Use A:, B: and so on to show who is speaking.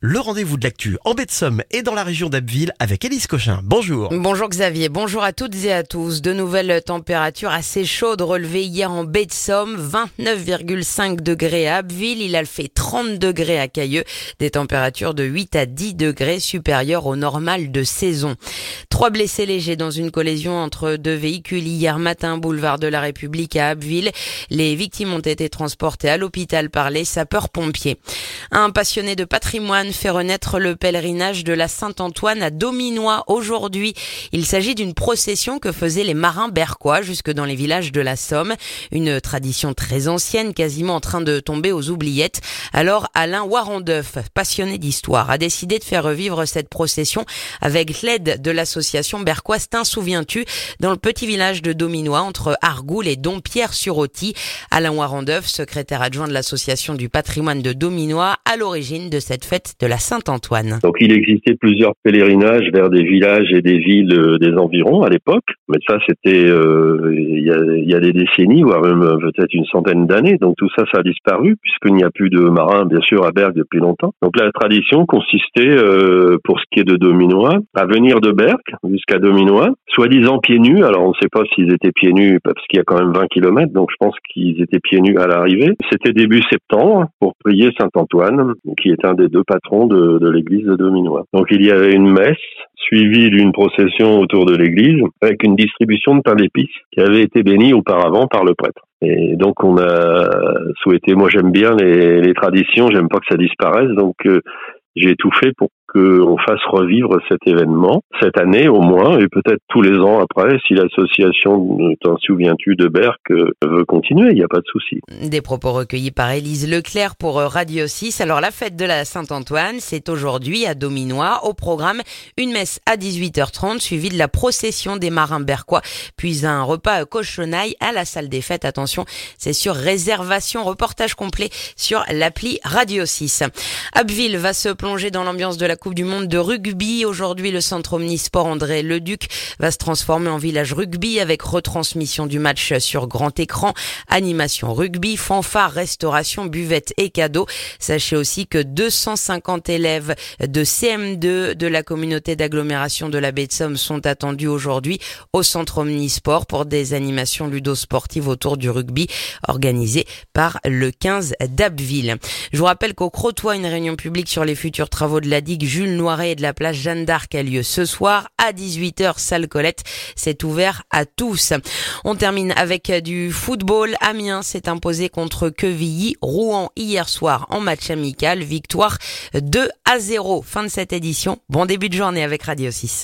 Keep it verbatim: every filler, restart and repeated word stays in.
A: Le rendez-vous de l'actu en baie de Somme et dans la région d'Abbeville avec Élise Cochin. Bonjour.
B: Bonjour Xavier, bonjour à toutes et à tous. De nouvelles températures assez chaudes relevées hier en baie de Somme. vingt-neuf virgule cinq degrés à Abbeville, il a fait trente degrés à Cailleux. Des températures de huit à dix degrés supérieures au normal de saison. Trois blessés légers dans une collision entre deux véhicules hier matin, boulevard de la République à Abbeville. Les victimes ont été transportées à l'hôpital par les sapeurs-pompiers. Un passionné de patrimoine fait renaître le pèlerinage de la Saint-Antoine à Dominois aujourd'hui. Il s'agit d'une procession que faisaient les marins berquois jusque dans les villages de la Somme. Une tradition très ancienne, quasiment en train de tomber aux oubliettes. Alors Alain Warandeuf, passionné d'histoire, a décidé de faire revivre cette procession avec l'aide de l'association berquoise T'en souviens-tu dans le petit village de Dominois entre Argoul et Dompierre-sur-Authie. Alain Warandeuf, secrétaire adjoint de l'association du patrimoine de Dominois, à l'origine de cette fête de la Saint-Antoine.
C: Donc il existait plusieurs pèlerinages vers des villages et des villes euh, des environs à l'époque, mais ça c'était euh, il y a, il y a des décennies, voire même euh, peut-être une centaine d'années. Donc tout ça, ça a disparu puisqu'il n'y a plus de marins, bien sûr, à Berck depuis longtemps. Donc la tradition consistait, euh, pour ce qui est de Dominois, à venir de Berck jusqu'à Dominois, soi-disant pieds nus. Alors on ne sait pas s'ils étaient pieds nus parce qu'il y a quand même vingt kilomètres, donc je pense qu'ils étaient pieds nus à l'arrivée. C'était début septembre pour prier Saint-Antoine, qui est un des deux patrons de, de l'église de Dominois. Donc il y avait une messe suivie d'une procession autour de l'église avec une distribution de pain d'épices qui avait été bénie auparavant par le prêtre. Et donc on a souhaité, moi j'aime bien les, les traditions, j'aime pas que ça disparaisse, donc euh, j'ai tout fait pour qu'on fasse revivre cet événement, cette année au moins, et peut-être tous les ans après, si l'association T'en souviens-tu de Berck veut continuer, il n'y a pas de souci.
B: Des propos recueillis par Élise Leclerc pour Radio six. Alors la fête de la Saint-Antoine, c'est aujourd'hui à Dominois. Au programme, une messe à dix-huit heures trente, suivie de la procession des marins berquois, puis un repas cochonaille à la salle des fêtes. Attention, c'est sur réservation. Reportage complet sur l'appli Radio six. Abbeville va se plonger dans l'ambiance de la Coupe du Monde de rugby. Aujourd'hui, le centre omnisport André Leduc va se transformer en village rugby avec retransmission du match sur grand écran, animation rugby, fanfare, restauration, buvette et cadeaux. Sachez aussi que deux cent cinquante élèves de C M deux de la communauté d'agglomération de la baie de Somme sont attendus aujourd'hui au centre omnisport pour des animations ludo-sportives autour du rugby organisées par le quinze d'Abbeville. Je vous rappelle qu'au Crotoy, une réunion publique sur les futurs travaux de la digue Jules Noiret et de la place Jeanne d'Arc a lieu ce soir à dix-huit heures, salle Colette. C'est ouvert à tous. On termine avec du football. Amiens s'est imposé contre Quevilly. Rouen hier soir en match amical. Victoire deux à zéro. Fin de cette édition. Bon début de journée avec Radio six.